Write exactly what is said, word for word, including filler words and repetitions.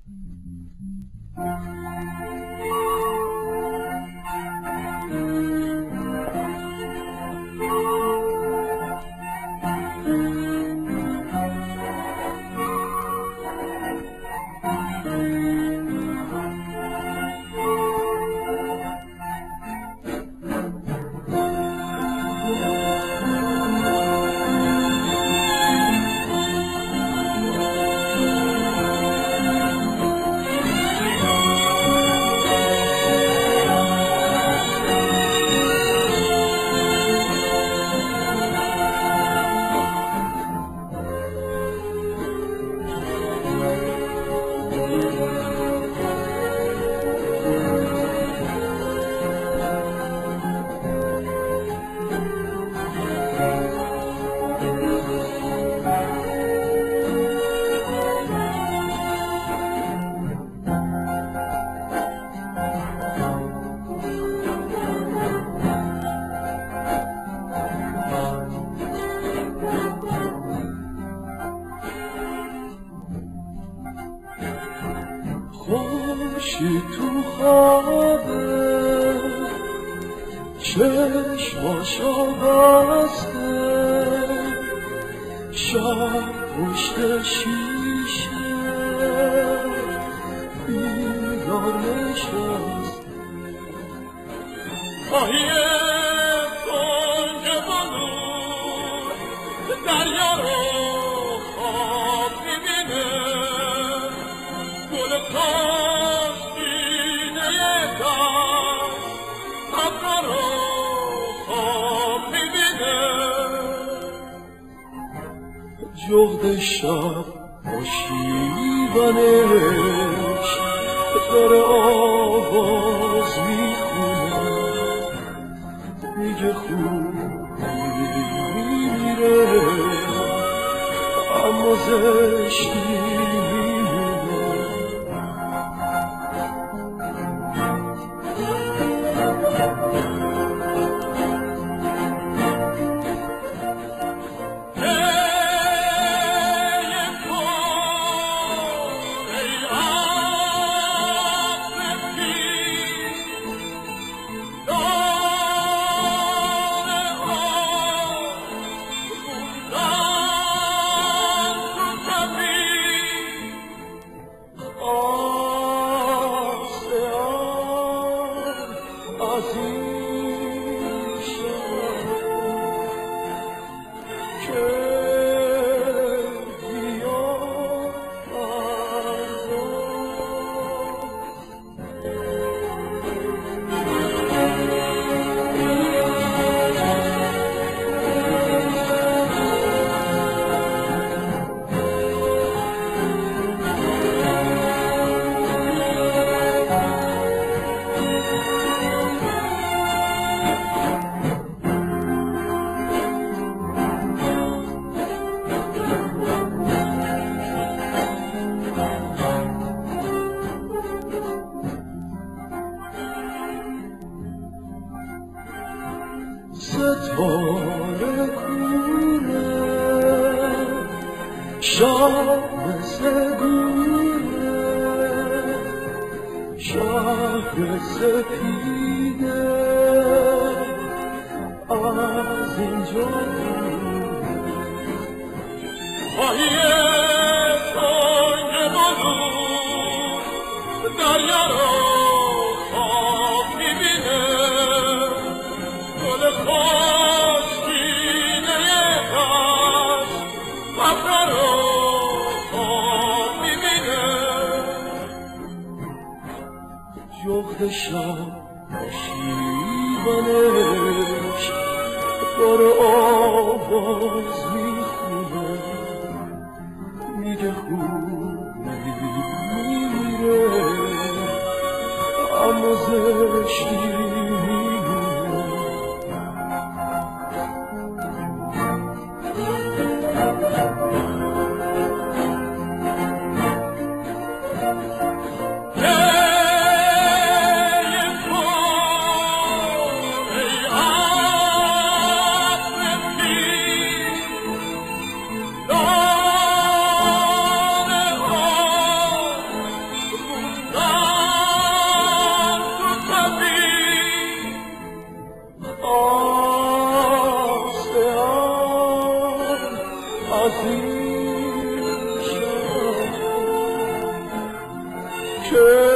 خوشی تو خوابه چشماشو بسته شب پشت شیشه بیدار نشسته آهیه کنج بلور دریا رو خواب میبینه گل پاستینه دست ابرا رو خواب میبینه جغد شب با شیونش داره آواز میخونه میگه خوب میمیره اما زشتی ستاره کوره شب مثل گوره شهر سپیده از اینجا آهیه تنگ بلور دریا رو خواب میبینه گل خشکینه دست ابرا رو خواب میبینه جغد شب با شیونش داره آواز میخونه میگه خوب میمیره اما زشتی آسان عظیم شد که